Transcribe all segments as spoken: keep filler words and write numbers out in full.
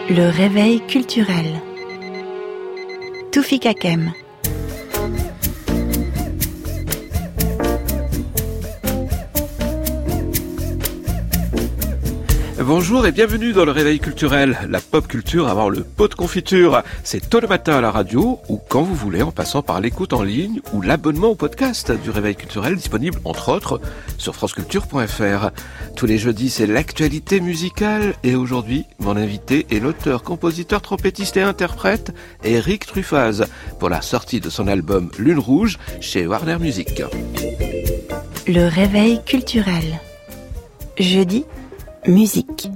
Le réveil culturel. Toufik Hakem. Bonjour et bienvenue dans le Réveil culturel, la pop culture avant le pot de confiture. C'est tôt le matin à la radio ou quand vous voulez en passant par l'écoute en ligne ou l'abonnement au podcast du Réveil culturel disponible entre autres sur franceculture point f r. Tous les jeudis c'est l'actualité musicale et aujourd'hui mon invité est l'auteur, compositeur, trompettiste et interprète Eric Truffaz pour la sortie de son album Lune Rouge chez Warner Music. Le Réveil culturel. Jeudi, musique.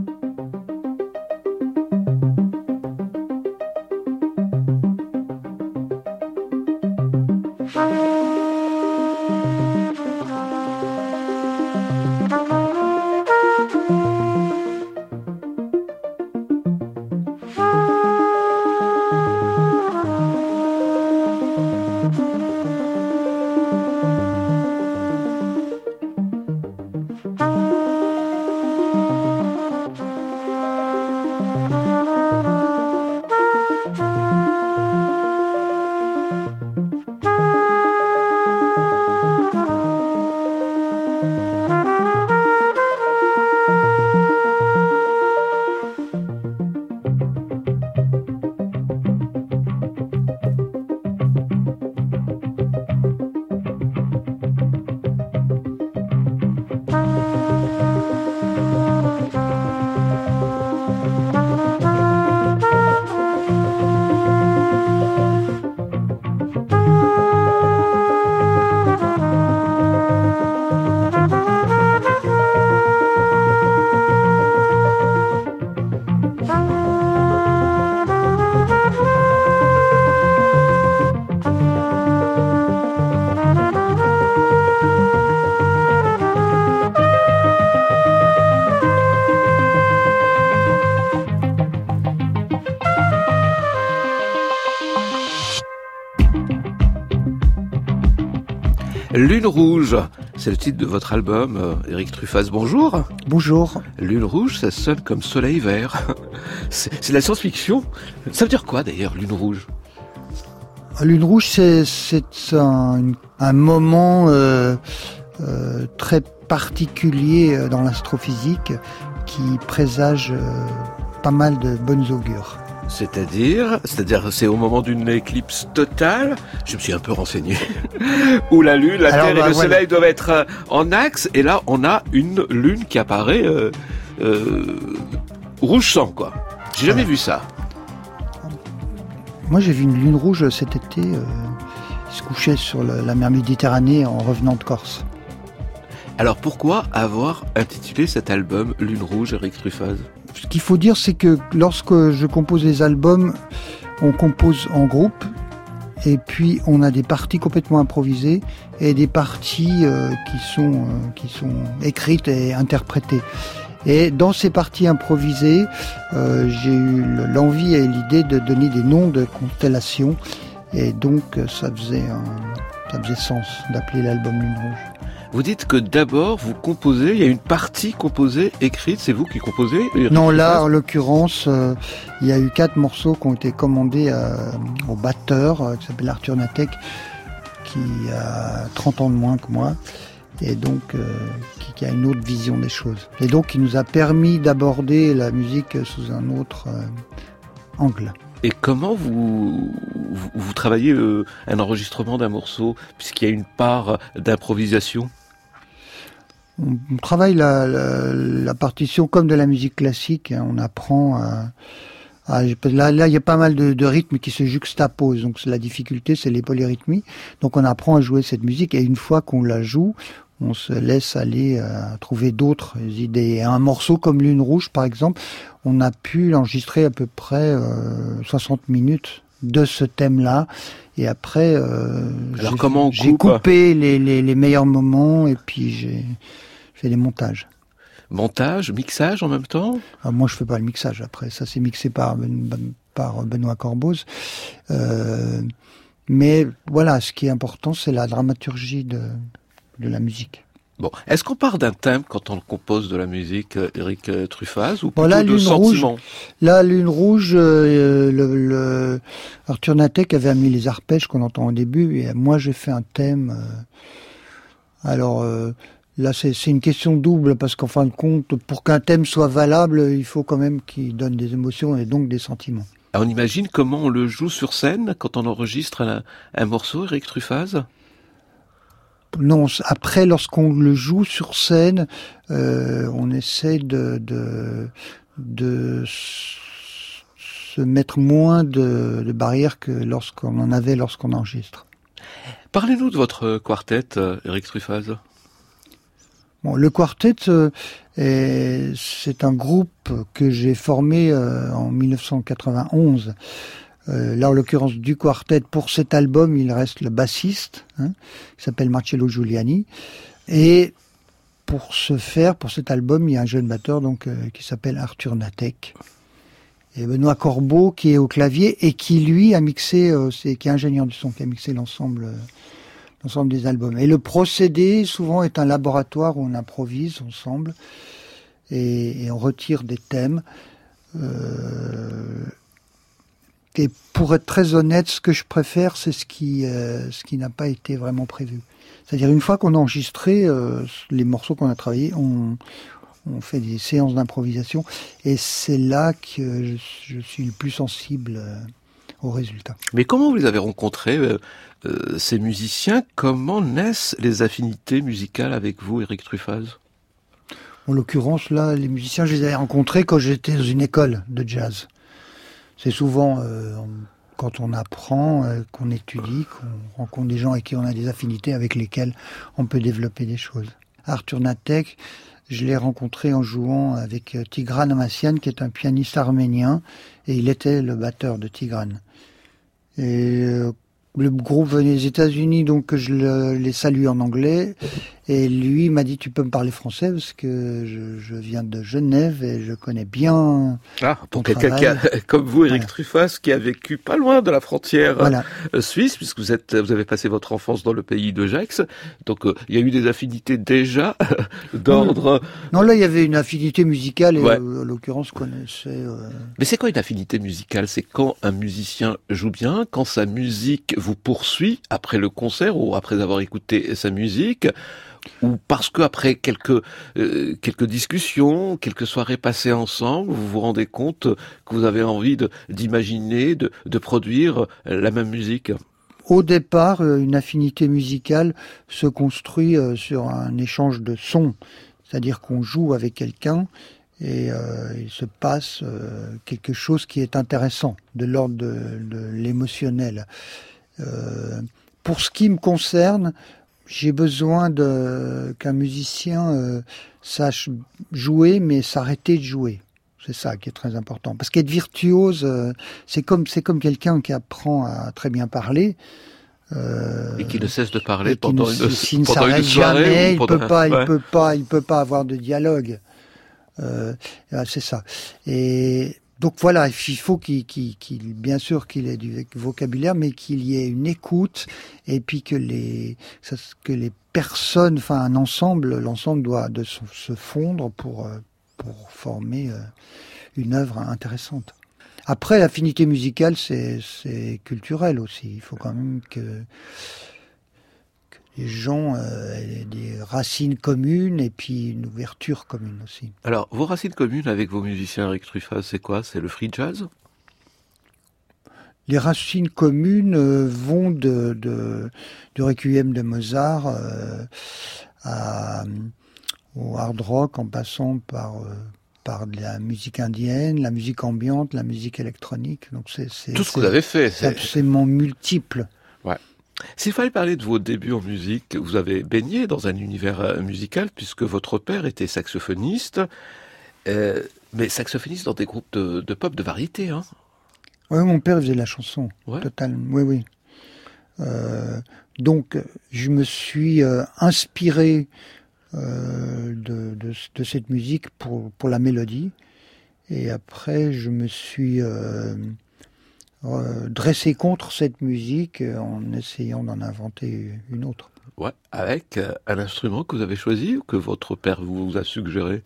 Lune Rouge, c'est le titre de votre album, euh, Eric Truffaz, bonjour. Bonjour. Lune Rouge, ça sonne comme soleil vert. C'est, c'est de la science-fiction. Ça veut dire quoi d'ailleurs, Lune Rouge ? Lune Rouge, c'est, c'est un, un moment euh, euh, très particulier dans l'astrophysique qui présage euh, pas mal de bonnes augures. C'est-à-dire, c'est-à-dire, c'est au moment d'une éclipse totale, je me suis un peu renseigné, où la Lune, la Alors, Terre bah, et le voilà. Soleil doivent être en axe, et là, on a une Lune qui apparaît euh, euh, rouge sang, quoi. J'ai jamais Voilà. vu ça. Moi, j'ai vu une lune rouge cet été, euh, qui se couchait sur le, la mer Méditerranée en revenant de Corse. Alors, pourquoi avoir intitulé cet album Lune Rouge, Eric Truffaz ? Ce qu'il faut dire, c'est que lorsque je compose les albums, on compose en groupe, et puis on a des parties complètement improvisées et des parties euh, qui sont euh, qui sont écrites et interprétées. Et dans ces parties improvisées, euh, j'ai eu l'envie et l'idée de donner des noms de constellations, et donc ça faisait un, ça faisait sens d'appeler l'album Lune Rouge. Vous dites que d'abord, vous composez, il y a une partie composée, écrite, c'est vous qui composez, Eric Non, là, Truffaz ? en l'occurrence, euh, il y a eu quatre morceaux qui ont été commandés euh, au batteur, euh, qui s'appelle Arthur Natek, qui a trente ans de moins que moi, et donc euh, qui, qui a une autre vision des choses. Et donc, qui nous a permis d'aborder la musique sous un autre euh, angle. Et comment vous, vous, vous travaillez euh, un enregistrement d'un morceau, puisqu'il y a une part d'improvisation ? On, on travaille la, la, la partition comme de la musique classique, hein. On apprend à... à là, là, il y a pas mal de, de rythmes qui se juxtaposent, donc la difficulté, c'est les polyrythmies. Donc on apprend à jouer cette musique, et une fois qu'on la joue, on se laisse aller à trouver d'autres idées. Et un morceau comme Lune Rouge, par exemple, on a pu l'enregistrer à peu près euh, soixante minutes de ce thème-là. Et après, euh, Alors j'ai, comment on j'ai coupe coupé les, les, les meilleurs moments, et puis j'ai fait des montages. Montage, mixage en même temps ? Alors moi, je fais pas le mixage. Après, ça c'est mixé par par Benoît Corboz. Euh, mais voilà, ce qui est important, c'est la dramaturgie de de la musique. Bon, est-ce qu'on part d'un thème quand on compose de la musique, Éric Truffaz, ou plutôt bon, là, de Lune sentiments? Rouge, là, Lune Rouge, euh, le, le Arthur Natek avait mis les arpèges qu'on entend au début, et moi j'ai fait un thème. Euh, alors euh, là, c'est, c'est une question double, parce qu'en fin de compte, pour qu'un thème soit valable, il faut quand même qu'il donne des émotions et donc des sentiments. On imagine comment on le joue sur scène quand on enregistre un, un morceau, Éric Truffaz? Non, après, lorsqu'on le joue sur scène, euh, on essaie de, de, de se mettre moins de, de barrières que lorsqu'on en avait lorsqu'on enregistre. Parlez-nous de votre quartet, Éric Truffaz. Bon, le quartet, euh, est, c'est un groupe que j'ai formé euh, en dix-neuf cent quatre-vingt-onze. Euh, là, en l'occurrence, du quartet, pour cet album, il reste le bassiste, hein, qui s'appelle Marcello Giuliani. Et pour ce faire, pour cet album, il y a un jeune batteur donc euh, qui s'appelle Arthur Natek. Et Benoît Corbeau, qui est au clavier et qui, lui, a mixé, euh, c'est, qui est ingénieur du son, qui a mixé l'ensemble, euh, l'ensemble des albums. Et le procédé, souvent, est un laboratoire où on improvise ensemble et, et on retire des thèmes. Euh, Et pour être très honnête, ce que je préfère, c'est ce qui, euh, ce qui n'a pas été vraiment prévu. C'est-à-dire, une fois qu'on a enregistré euh, les morceaux qu'on a travaillés, on, on fait des séances d'improvisation. Et c'est là que je, je suis le plus sensible euh, au résultat. Mais comment vous les avez rencontrés, euh, euh, ces musiciens? Comment naissent les affinités musicales avec vous, Éric Truffaz? En l'occurrence, là, les musiciens, je les avais rencontrés quand j'étais dans une école de jazz. C'est souvent euh, quand on apprend, euh, qu'on étudie, qu'on rencontre des gens avec qui on a des affinités, avec lesquels on peut développer des choses. Arthur Natek, je l'ai rencontré en jouant avec Tigran Amassian, qui est un pianiste arménien, et il était le batteur de Tigran. Et euh, le groupe venait des États-Unis, donc je le, les salue en anglais. Et lui m'a dit, tu peux me parler français parce que je, je viens de Genève et je connais bien ah, pour ton quelqu'un qui a, comme vous, Éric voilà. Truffaz, qui a vécu pas loin de la frontière voilà. euh, suisse, puisque vous êtes, vous avez passé votre enfance dans le pays de Gex. Donc, euh, il y a eu des affinités déjà d'ordre. Non, là, il y avait une affinité musicale et ouais. euh, en l'occurrence, je connaissais. Euh... Mais c'est quoi une affinité musicale? C'est quand un musicien joue bien, quand sa musique vous poursuit après le concert ou après avoir écouté sa musique, ou parce que après quelques euh, quelques discussions, quelques soirées passées ensemble, vous vous rendez compte que vous avez envie de d'imaginer, de de produire la même musique. Au départ, une affinité musicale se construit sur un échange de sons, c'est-à-dire qu'on joue avec quelqu'un et euh, il se passe euh, quelque chose qui est intéressant, de l'ordre de, de l'émotionnel. Euh, pour ce qui me concerne, j'ai besoin de, qu'un musicien euh, sache jouer, mais s'arrêter de jouer. C'est ça qui est très important. Parce qu'être virtuose, euh, c'est comme c'est comme quelqu'un qui apprend à très bien parler. Euh, et qui ne cesse de parler pendant ne, une, s'il ne pendant une soirée. Jamais, pendant... il peut pas, ouais. il peut pas, il peut pas avoir de dialogue. Euh, c'est ça. Et donc voilà, il faut qu'il, qu'il, qu'il, bien sûr qu'il ait du vocabulaire, mais qu'il y ait une écoute, et puis que les, que les personnes, enfin un ensemble, l'ensemble doit de se fondre pour pour former une œuvre intéressante. Après, l'affinité musicale, c'est c'est culturel aussi. Il faut quand même que, que les gens euh, aient des racines communes et puis une ouverture commune aussi. Alors, vos racines communes avec vos musiciens, Éric Truffaz, c'est quoi? C'est le free jazz? Les racines communes euh, vont de, de, du Requiem de Mozart euh, à, au hard rock, en passant par... Euh, par de la musique indienne, la musique ambiante, la musique électronique. Donc c'est, c'est tout ce c'est, que vous avez fait. C'est absolument multiple. Ouais. S'il fallait parler de vos débuts en musique, vous avez baigné dans un univers musical puisque votre père était saxophoniste, euh, mais saxophoniste dans des groupes de, de pop de variété. Hein. Oui, mon père faisait de la chanson. Ouais. Totalement. Oui, oui. Euh, donc je me suis euh, inspiré Euh, de, de, de cette musique pour, pour la mélodie. Et après, je me suis euh, euh, dressé contre cette musique euh, en essayant d'en inventer une autre. Ouais, avec euh, un instrument que vous avez choisi ou que votre père vous a suggéré?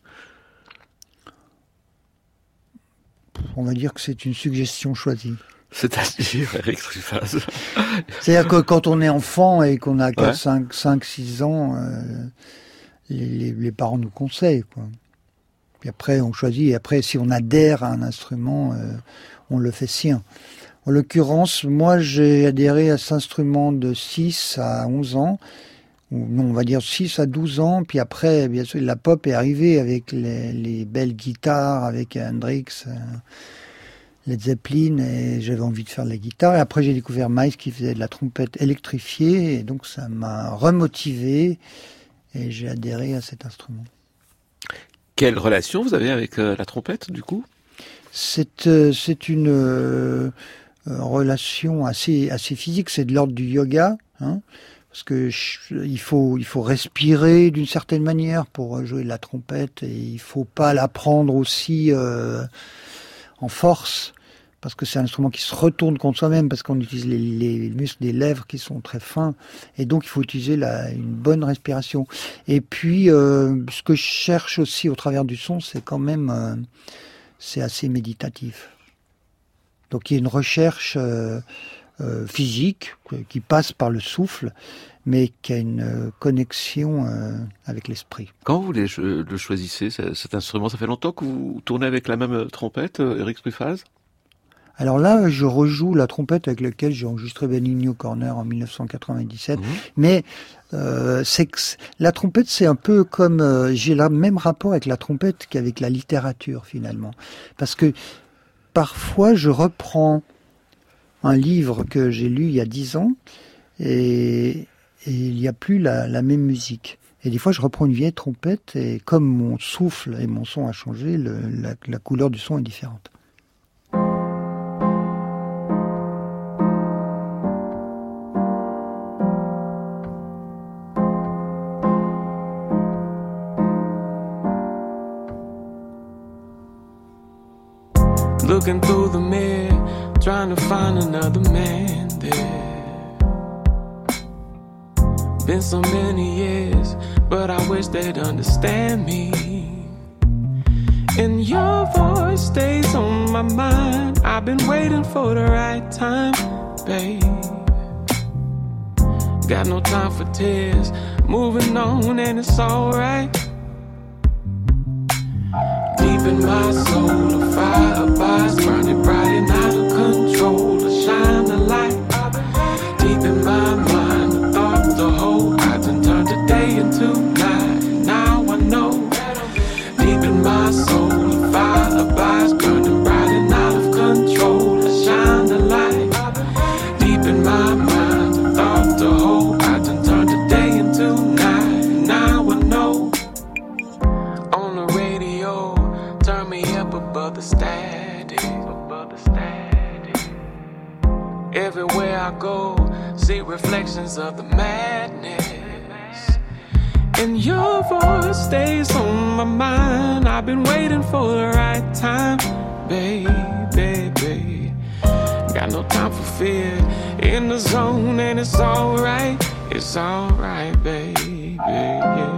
On va dire que c'est une suggestion choisie. C'est-à-dire, Eric Truffaz. C'est-à-dire que quand on est enfant et qu'on a Ouais. cinq six ans, euh, les, les, les parents nous conseillent, quoi. Puis après, on choisit. Et après, si on adhère à un instrument, euh, on le fait sien. En l'occurrence, moi, j'ai adhéré à cet instrument de six à onze ans. Ou non, on va dire six à douze ans. Puis après, bien sûr, la pop est arrivée avec les, les belles guitares, avec Hendrix, euh, Led Zeppelin, et j'avais envie de faire de la guitare. Et après, j'ai découvert Miles qui faisait de la trompette électrifiée, et donc ça m'a remotivé, et j'ai adhéré à cet instrument. Quelle relation vous avez avec euh, la trompette, du coup? C'est euh, c'est une euh, relation assez assez physique. C'est de l'ordre du yoga, hein, parce que je, il faut il faut respirer d'une certaine manière pour jouer de la trompette, et il faut pas la prendre aussi euh, en force, parce que c'est un instrument qui se retourne contre soi-même, parce qu'on utilise les, les muscles des lèvres qui sont très fins, et donc il faut utiliser la, une bonne respiration. Et puis, euh, ce que je cherche aussi au travers du son, c'est quand même, euh, c'est assez méditatif. Donc il y a une recherche euh, euh, physique qui passe par le souffle, mais qui a une euh, connexion euh, avec l'esprit. Quand vous les, le choisissez, cet instrument, ça fait longtemps que vous tournez avec la même trompette, Eric Truffaz? Alors là, je rejoue la trompette avec laquelle j'ai enregistré Benigno Corner en mille neuf cent quatre-vingt-dix-sept. Mmh. Mais euh, c'est que la trompette, c'est un peu comme... Euh, j'ai le même rapport avec la trompette qu'avec la littérature, finalement. Parce que parfois, je reprends un livre que j'ai lu il y a dix ans, et, et il n'y a plus la, la même musique. Et des fois, je reprends une vieille trompette, et comme mon souffle et mon son a changé, le, la, la couleur du son est différente. Looking through the mirror, trying to find another man there. Been so many years, but I wish they'd understand me. And your voice stays on my mind. I've been waiting for the right time, babe. Got no time for tears, moving on and it's alright. Deep in my soul, a fire abides, burning bright and out of control. To shine a light. Deep in my mind, the thought, the whole, I done turned the day into night. Now I know. Deep in my soul, a fire abides, burning bright and out of control. To shine a light. Deep in my mind, the thought, the whole, I done turned the day into night. Now I know. On the radio, turn me up above the static, above the static. Everywhere I go, see reflections of the madness. And your voice stays on my mind. I've been waiting for the right time, baby, baby. Got no time for fear, in the zone and it's alright, it's alright, baby, yeah.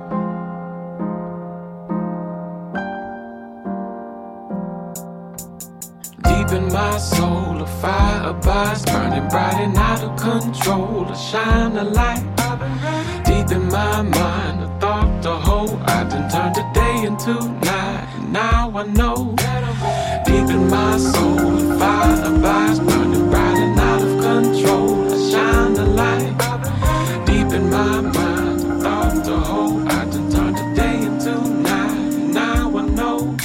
Deep in my soul, a fire abides, burning bright and out of control. To shine a light. Deep in my mind, the thought, the whole, I done turned the day into night. Now I know. Deep in my soul, a fire abides, burning bright and out of control. To shine a light. Deep in my mind, the thought, the whole, I done turned the day into night. Now I know.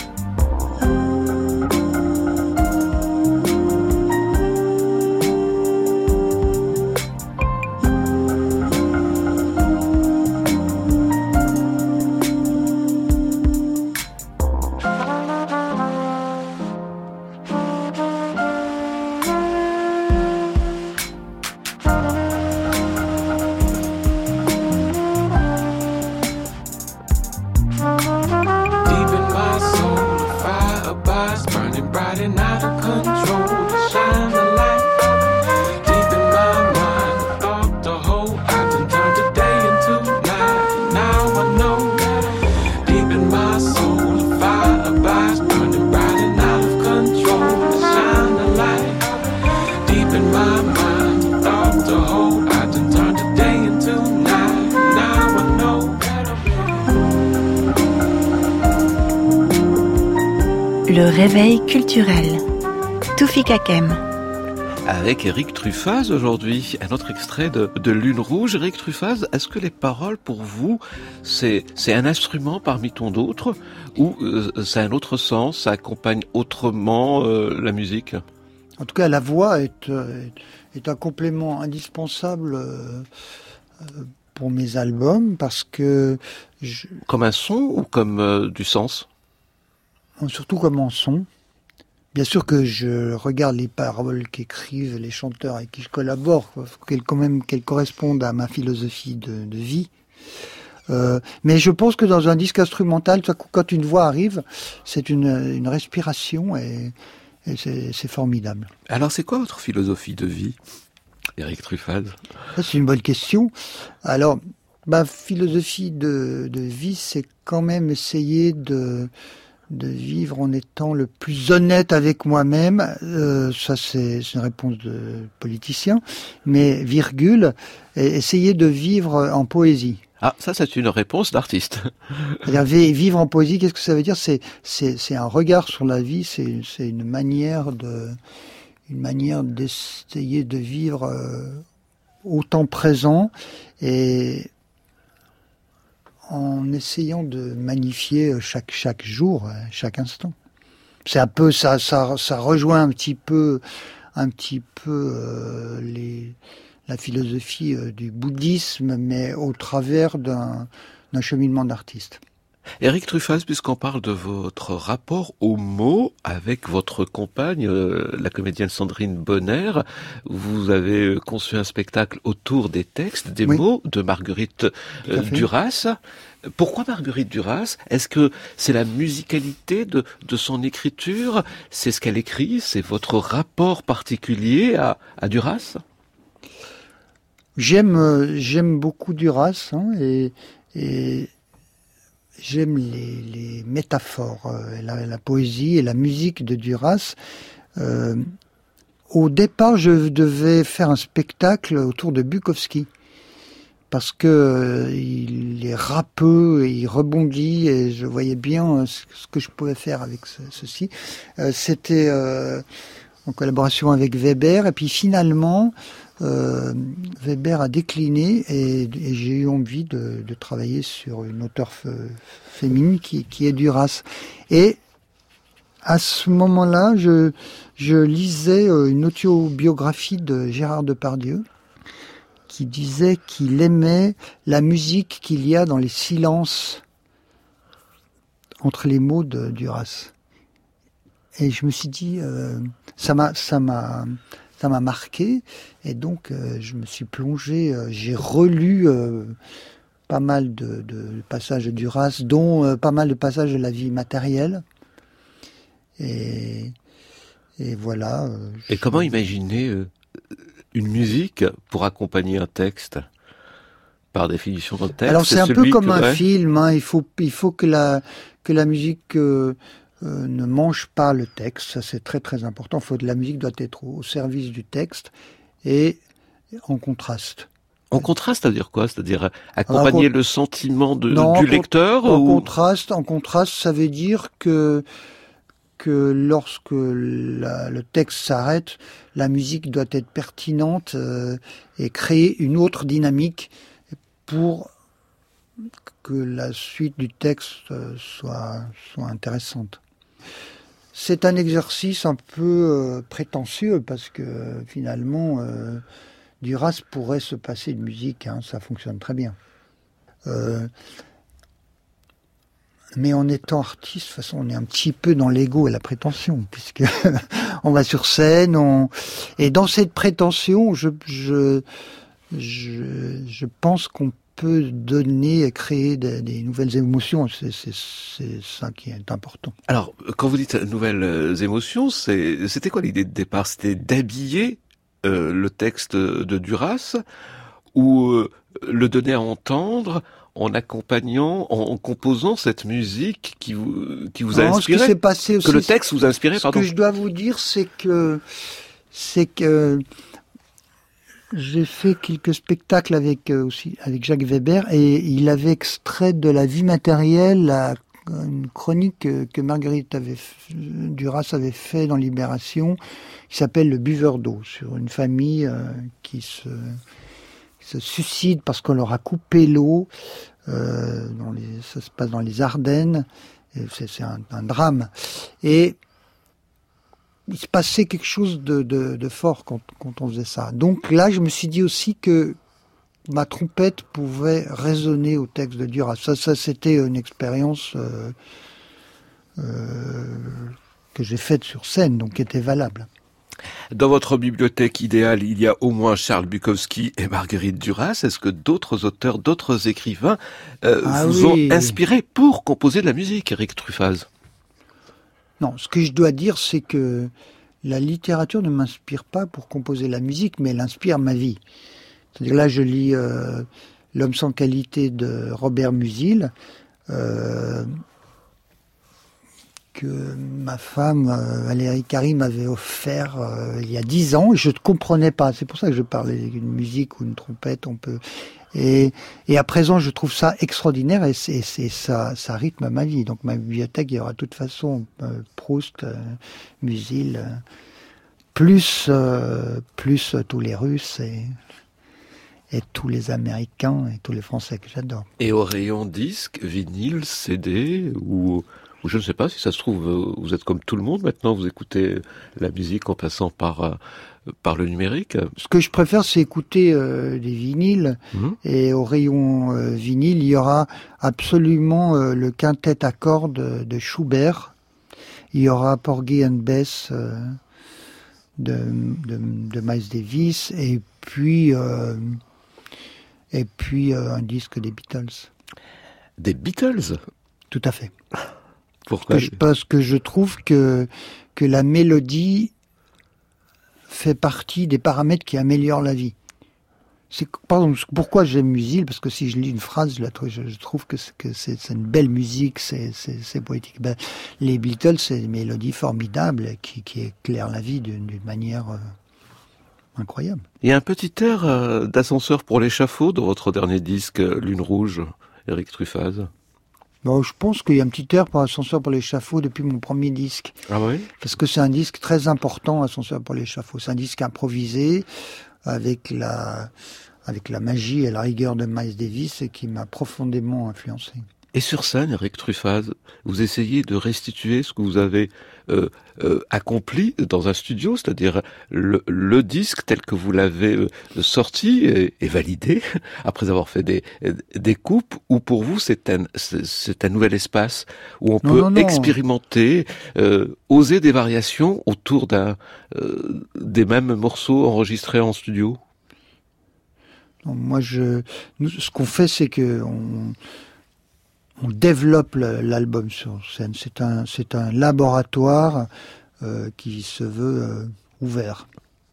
Le réveil culturel. Toufik Hakem. Avec Éric Truffaz aujourd'hui, un autre extrait de, de Lune Rouge. Éric Truffaz, est-ce que les paroles pour vous, c'est, c'est un instrument parmi tant d'autres ou euh, ça a un autre sens, ça accompagne autrement euh, la musique ? En tout cas, la voix est, euh, est un complément indispensable euh, pour mes albums parce que... Je... Comme un son ou comme euh, du sens ? Surtout comme en son. Bien sûr que je regarde les paroles qu'écrivent les chanteurs avec qui je collabore, qu'elles, quand même, qu'elles correspondent à ma philosophie de, de vie. Euh, mais je pense que dans un disque instrumental, quand une voix arrive, c'est une, une respiration et, et c'est, c'est formidable. Alors c'est quoi votre philosophie de vie, Éric Truffaz ? Ça, c'est une bonne question. Alors, ma philosophie de, de vie, c'est quand même essayer de... de vivre en étant le plus honnête avec moi-même, euh, ça c'est, c'est une réponse de politicien, mais virgule, essayer de vivre en poésie. Ah, ça c'est une réponse d'artiste. C'est-à-dire vivre en poésie, qu'est-ce que ça veut dire ? C'est, c'est, c'est un regard sur la vie, c'est, c'est une manière de, une manière d'essayer de vivre euh, au temps présent et en essayant de magnifier chaque chaque jour, chaque instant. C'est un peu ça, ça, ça rejoint un petit peu, un petit peu euh, les, la philosophie euh, du bouddhisme, mais au travers d'un, d'un cheminement d'artiste. Éric Truffaz, puisqu'on parle de votre rapport aux mots avec votre compagne, euh, la comédienne Sandrine Bonner, vous avez conçu un spectacle autour des textes, des oui. mots de Marguerite euh, Duras. Pourquoi Marguerite Duras ? Est-ce que c'est la musicalité de, de son écriture ? C'est ce qu'elle écrit ? C'est votre rapport particulier à, à Duras ? J'aime, euh, j'aime beaucoup Duras, hein, et, et j'aime les, les métaphores, euh, la, la poésie et la musique de Duras. Euh, au départ, je devais faire un spectacle autour de Bukowski. Parce que euh, il est rappeux et il rebondit et je voyais bien euh, ce, ce que je pouvais faire avec ce, ceci. Euh, c'était euh, en collaboration avec Weber et puis finalement euh, Weber a décliné et, et j'ai eu envie de, de travailler sur une auteure f- féminine qui, qui est Duras. Et à ce moment-là, je, je lisais une autobiographie de Gérard Depardieu, qui disait qu'il aimait la musique qu'il y a dans les silences entre les mots de Duras. Et je me suis dit, euh, ça m'a, ça m'a, ça m'a marqué. Et donc, euh, je me suis plongé, euh, j'ai relu euh, pas mal de, de passages de Duras, dont euh, pas mal de passages de la vie matérielle. Et, et voilà. Euh, et je... comment imaginer euh... une musique pour accompagner un texte, par définition d'un texte. Alors c'est, c'est un peu comme que, un ouais. film, hein. il faut il faut que la que la musique euh, euh, ne mange pas le texte, ça c'est très très important. Faut la musique doit être au service du texte et en contraste. En contraste, c'est-à-dire quoi ? C'est-à-dire accompagner Alors, le sentiment de, non, du en, lecteur en ou... contraste, en contraste, ça veut dire que que lorsque la, le texte s'arrête, la musique doit être pertinente euh, et créer une autre dynamique pour que la suite du texte euh, soit, soit intéressante. C'est un exercice un peu euh, prétentieux parce que euh, finalement, euh, Duras pourrait se passer de musique, hein, ça fonctionne très bien. Euh, Mais en étant artiste, de toute façon, on est un petit peu dans l'ego et la prétention, puisque on va sur scène, on... et dans cette prétention, je, je, je, je pense qu'on peut donner, créer des, des nouvelles émotions. C'est, c'est, c'est ça qui est important. Alors, quand vous dites nouvelles émotions, c'est, c'était quoi l'idée de départ ? C'était d'habiller euh, le texte de Duras ou euh, le donner à entendre en accompagnant, en, en composant cette musique qui vous, qui vous a non, inspiré, ce qui s'est passé aussi, que le texte vous a inspiré, ce pardon. Ce que je dois vous dire, c'est que, c'est que j'ai fait quelques spectacles avec, aussi, avec Jacques Weber et il avait extrait de la vie matérielle la, une chronique que, que Marguerite avait, Duras avait fait dans Libération, qui s'appelle Le buveur d'eau, sur une famille euh, qui se, qui se suicide parce qu'on leur a coupé l'eau. Euh, dans les, ça se passe dans les Ardennes. Et c'est, c'est un, un drame. Et il se passait quelque chose de, de, de fort quand, quand on faisait ça. Donc là, je me suis dit aussi que ma trompette pouvait résonner au texte de Duras. Ça, ça c'était une expérience euh, euh, que j'ai faite sur scène, donc qui était valable. Dans votre bibliothèque idéale, il y a au moins Charles Bukowski et Marguerite Duras. Est-ce que d'autres auteurs, d'autres écrivains euh, ah vous oui. ont inspiré pour composer de la musique, Éric Truffaz? Non, ce que je dois dire, c'est que la littérature ne m'inspire pas pour composer la musique, mais elle inspire ma vie. C'est-à-dire là, je lis euh, L'homme sans qualité de Robert Musil, euh, que ma femme euh, Valérie Carry m'avait offert euh, il y a dix ans, et je ne comprenais pas. C'est pour ça que je parlais d'une musique ou une trompette, on peut... Et, et à présent, je trouve ça extraordinaire, et, c'est, c'est, ça, ça rythme ma vie. Donc ma bibliothèque, il y aura de toute façon euh, Proust, euh, Musil, euh, plus, euh, plus euh, tous les Russes et... et tous les Américains et tous les Français que j'adore. Et au rayon disque, vinyle, C D, ou, ou je ne sais pas si ça se trouve, vous êtes comme tout le monde maintenant, vous écoutez la musique en passant par, par le numérique. Ce que je préfère, c'est écouter euh, des vinyles. Mmh. Et au rayon euh, vinyle, il y aura absolument euh, le quintet à cordes de Schubert. Il y aura Porgy and Bess euh, de, de, de Miles Davis. Et puis... Euh, Et puis euh, un disque des Beatles. Des Beatles ? Tout à fait. Pourquoi ? Parce que je, parce que je trouve que, que la mélodie fait partie des paramètres qui améliorent la vie. C'est, pardon, pourquoi j'aime Musil ? Parce que si je lis une phrase, je, la trouve, je, je trouve que, c'est, que c'est, c'est une belle musique, c'est, c'est, c'est poétique. Ben, les Beatles, c'est des mélodies formidables qui, qui éclairent la vie d'une, d'une manière... Euh, incroyable. Il y a un petit air euh, d'ascenseur pour l'échafaud dans votre dernier disque, Lune Rouge, Éric Truffaz. Bon, je pense qu'il y a un petit air pour Ascenseur pour l'échafaud depuis mon premier disque. Ah oui ? Parce que c'est un disque très important, Ascenseur pour l'échafaud. C'est un disque improvisé avec la, avec la magie et la rigueur de Miles Davis et qui m'a profondément influencé. Et sur scène, Éric Truffaz, vous essayez de restituer ce que vous avez euh, euh, accompli dans un studio, c'est-à-dire le, le disque tel que vous l'avez euh, sorti et, et validé, après avoir fait des, des coupes, ou pour vous c'est un, c'est, c'est un nouvel espace où on non, peut non, non. expérimenter, euh, oser des variations autour d'un, euh, des mêmes morceaux enregistrés en studio ? Non, moi, je, nous, ce qu'on fait, c'est que on, on développe l'album sur scène. C'est un, c'est un laboratoire euh, qui se veut euh, ouvert.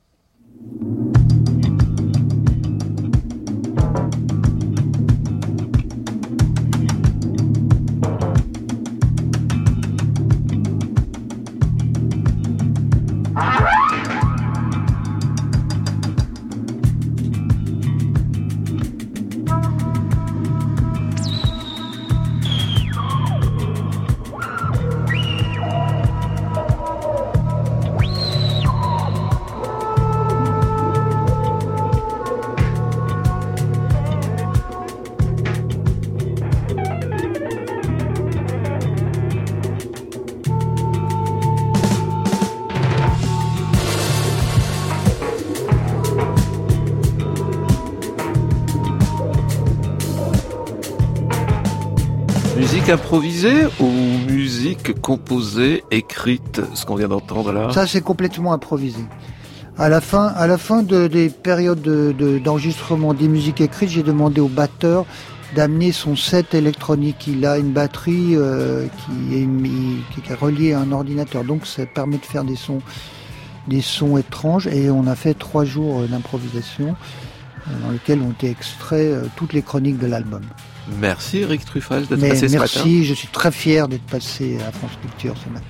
Musique improvisée ou musique composée, écrite, ce qu'on vient d'entendre là ? Ça, c'est complètement improvisé. À la fin, à la fin de, des périodes de, de, d'enregistrement des musiques écrites, j'ai demandé au batteur d'amener son set électronique. Il a une batterie euh, qui, est, qui est reliée à un ordinateur, donc ça permet de faire des sons, des sons étranges. Et on a fait trois jours d'improvisation dans lesquels ont été extraits euh, toutes les chroniques de l'album. Merci Éric Truffaz d'être Mais passé ce merci, matin. Merci, je suis très fier d'être passé à France Culture ce matin.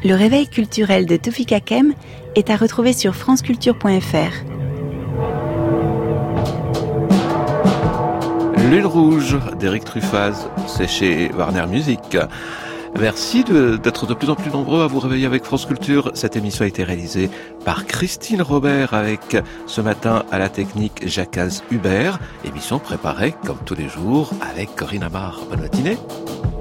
Le réveil culturel de Toufik Hakem est à retrouver sur franceculture point f r. Lune rouge d'Éric Truffaz, c'est chez Warner Music. Merci de, d'être de plus en plus nombreux à vous réveiller avec France Culture. Cette émission a été réalisée par Christine Robert avec ce matin à la technique Jacques Hubert. Émission préparée comme tous les jours avec Corinne Amar. Bonne matinée.